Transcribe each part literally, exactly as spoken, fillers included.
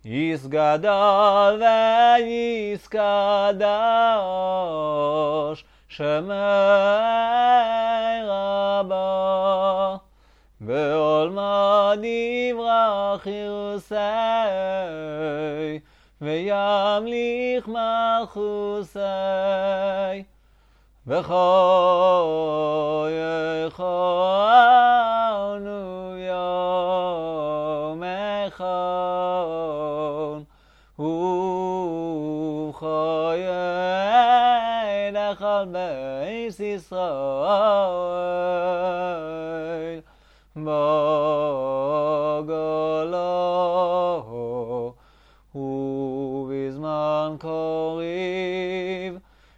יסגדל ויסקדש שמי רבה בעולמה נברח ירסי וימליך מלכוסי וכל יכולנו יום אחד ובחיי לכל בית ישראל בגולה ובזמן קריב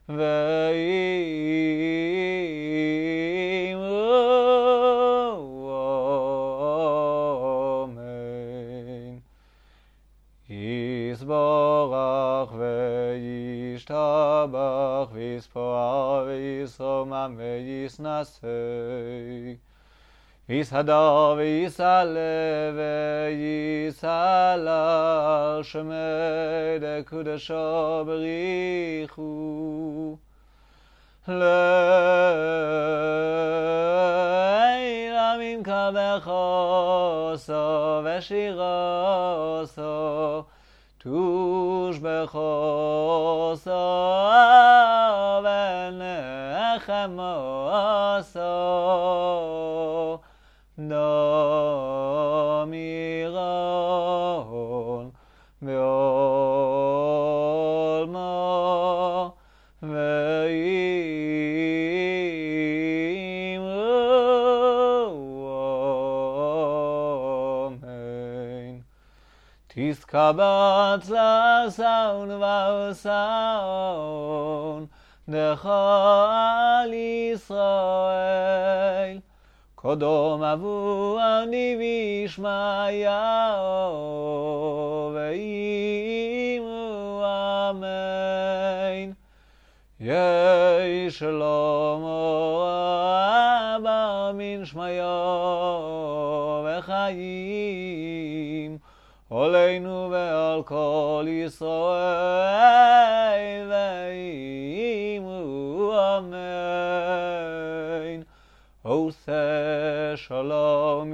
ואמרו אמן. יסברך וישתבח ויספר וישרומם ויסנשא ויסהדר ויסעלה ויסהלל שמי לקודשו בריחו לילה ממך בחוסו ושירוסו תוש בחוסו ונחמוסו דמירון בעולמו ואמרו אמן. תסקבץ לשון ועשון דכל ישראל קודם אבו אני וישמעיהו ואמרו אמן. יהי שלום רבה מן שמעיהו וחיים עלינו ועל כל ישראל ואמרו אמן. עושה שלום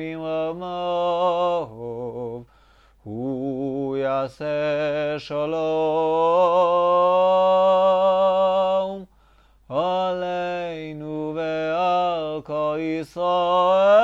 עמהו הוא יעשה שלום עלינו ועל כל ישראל